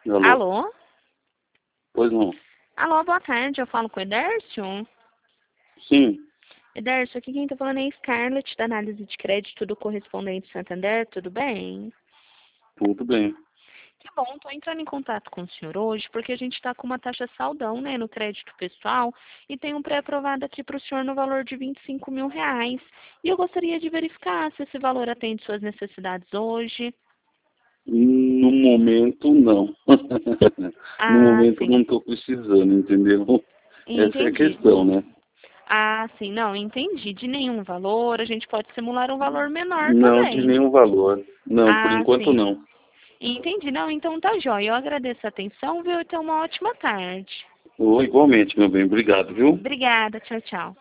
Alô? Alô? Pois não. Alô, boa tarde. Eu falo com o Edércio. Sim, Edércio, aqui quem tá falando é a Scarlett, da análise de crédito do Correspondente Santander. Tudo bem? tudo bem. Que bom, tô entrando em contato com o senhor hoje porque a gente está com uma taxa saldão, né, no crédito pessoal e tem um pré-aprovado aqui para o senhor no valor de R$ 25.000. E eu gostaria de verificar se esse valor atende suas necessidades hoje. No momento, não. No Ah, momento, sim. não estou precisando, entendeu? Essa é a Entendi. questão, né? Ah, sim, não, entendi. De nenhum valor, a gente pode simular um valor menor Não de também. nenhum valor. Não, por Ah, enquanto sim. não. Entendi. Não, então tá jóia. Eu agradeço a atenção, viu? E tenha uma ótima tarde. Igualmente, meu bem. Obrigado, viu? Obrigada. Tchau, tchau.